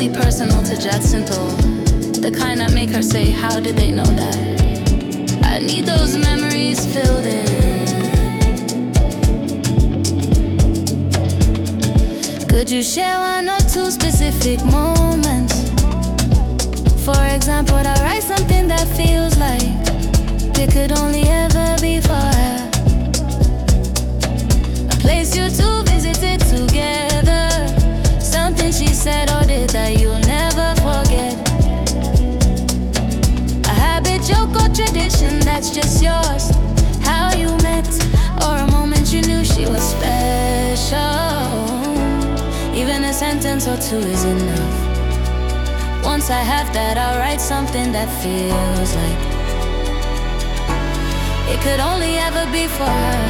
especially personal to Jacinto. The kind that make her say, how did they know that? I need those memories filled in. Could you share one or two specific moments? For example, I write something that feels like it could only ever be for her. A place you two visited together. Something she said or did that you'll never forget. A habit, joke or tradition that's just yours. How you met, or a moment you knew she was special. Even a sentence or two is enough. Once I have that, I'll write something that feels like it could only ever be for her.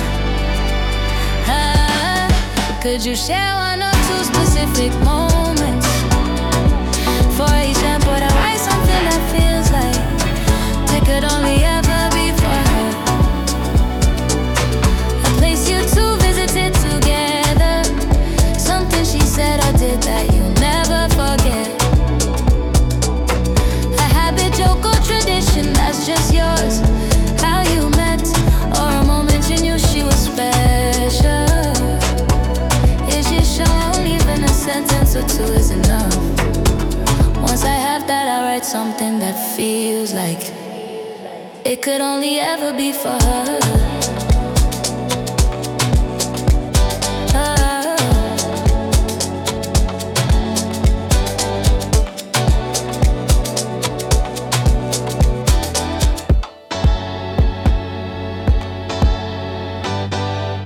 Could you share one or two specific moments? For example, I write something that feels like it could only ever be for her. A place you two visited together. Something she said or did that you'll never forget. A habit, joke or tradition that's just yours. How you met, or a moment you knew she was special. Is she shown? Even a sentence or two is enough. Once I have that, I write something that feels like it could only ever be for her.